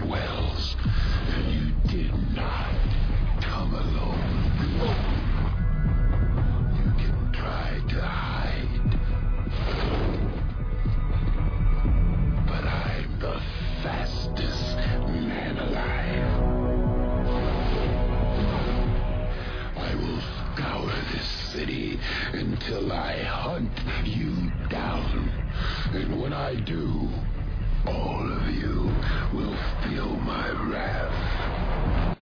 wells, and you did not come alone. You can try to hide, but I'm the fastest man alive. I will scour this city until I hunt you down. And when I do, all of you will feel my wrath.